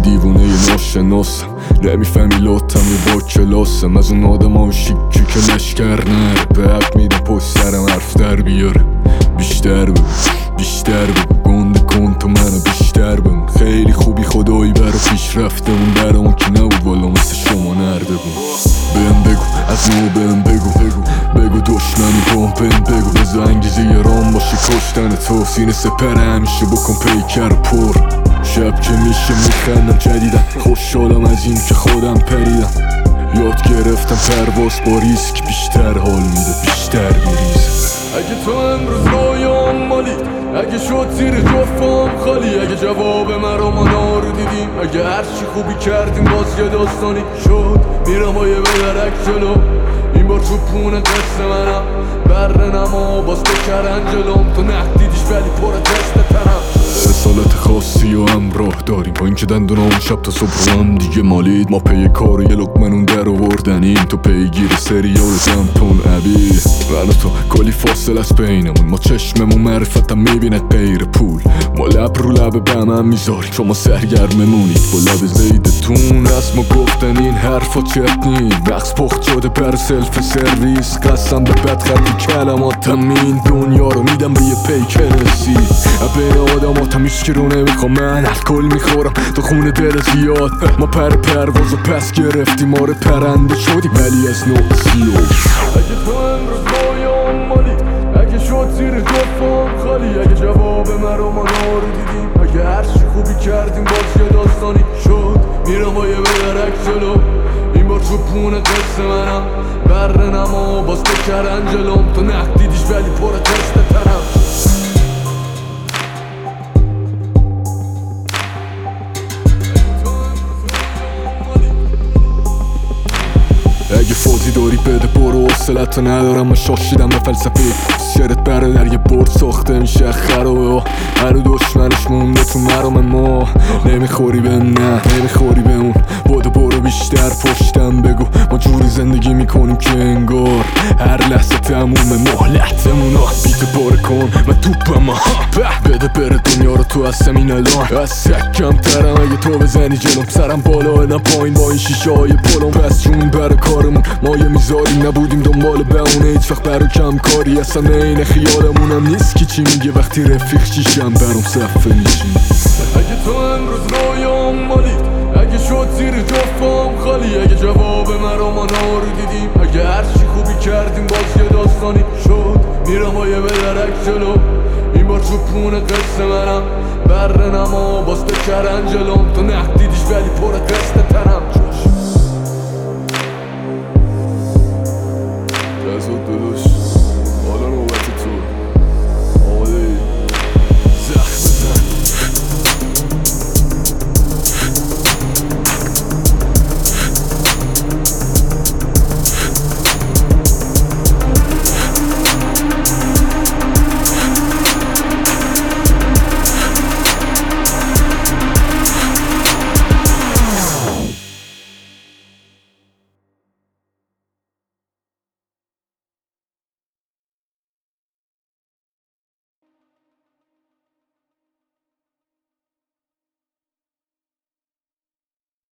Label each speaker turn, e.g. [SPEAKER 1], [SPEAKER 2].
[SPEAKER 1] دیوونه ناشناسم، نمیفهمی لاتم یه با کلاسم. از اون آدم ها شیکی که لشکر نره، به حق میدم پشت سرم حرف در بیاره. بیشتر بگو بیشتر بگو، گنده کن تو منو بیشتر بمون. خیلی خوبی خدایی برا پیش رفتمون، برامون که نبود والا مثل شما نرده بود. بهم بگو از نو، بهم بگو دشمنی با بهم بگو. بذار انگیزه یه رام باشه کشتن تو، سینه سپر همیشه بکن پیکر پر. شب که میشه میخندم جدیدم، خوشحالم از این که خودم پریدم. یاد گرفتم پرواز با ریسک بیشتر حال میده، بیشتر میریزه. اگه تو امروز رویام مالی، اگه شد زیر جفام خالی، اگه جواب مرا رو دیدیم، اگه هرچی خوبی کردیم باز یه داستانی شد. میرم و یه بدرک جلو، این بار تو پونه دست منم، بره نما باز بکرن جلوم. تو نقدیدیش ولی پر دست تنم. رسالت خاصی و همراه داریم، با اینکه دندونامون شب تا صبح رو هم دیگه مالید. ما پی کار یه لقمنون در آوردنیم، تو پیگیر سریال زمتون عبی. من و تو کلی فاصل از بینمون، ما چشممون معرفتم میبیند غیر پول. ما لب رو لب بهم میذاریم، شما سرگرممونید با لب زیدتون. از ما گفتن این حرفا چتنی، رقص پخت شده پر سلف سرویس. قسم به بدخطی کلماتم این دنیا رو میدم به یه پیک نسی. بین آدماتم هیچکی رو نمیخوام، من الکل میخورم تو خونه دل زیاد. ما پروازو پس گرفتیم، آره پرنده شدیم ولی از نوع سیاه. اگه تو امروز بایم مالی، اگه شد زیر جفام خالی، اگه جواب مرا رو دیدیم، اگه هرچی خوبی کردیم باز یه داستانی شد. میرم و یه بدرک جلو، این بار تو پونه دست منم، بره نما باز بکرن جلوم. تو نقدیدیش ولی پر دست تنم. اگه فوزی داری بده برو، حوصلتو ندارم من شاشیدم به فلسفه شرط برادر. یه برد ساخته میشه خرابه، هنو دشمنش مونده تو مرام. ما نمیخوری بهم، نه نمیخوری بهمون. برو بیشتر پشتم بگو، ما جوری زندگی میکنیم که انگار هر لحظه تمومه مهلتمون. بیتو باره کن من توپم، بده بره دنیا رو تو هستم این الان. از سکم ترم اگه تو بزنی جلوم، سرم بالا نه پایین با این شیشه های پلم. پس جون بره کارمون، ما یه میذاریم نبودیم دنبال بهونه. هیچ وقت برا کم کاری اصلا این خیالمونم نیست که چی میگه وقتی رفیق چیشم برام صفه میشیم. اگه تو امروز رویام مالی، اگه شد زیر جفام خالی، اگه جواب مرا رو دیدیم، اگه هرچی خوبی کردیم باز یه داستانی شد. میرم و یه بدرک جلو، این بار تو پونه قصه منم، بره نما باز بکرن جلوم. تو نقدیدیش ولی پر دست تنم.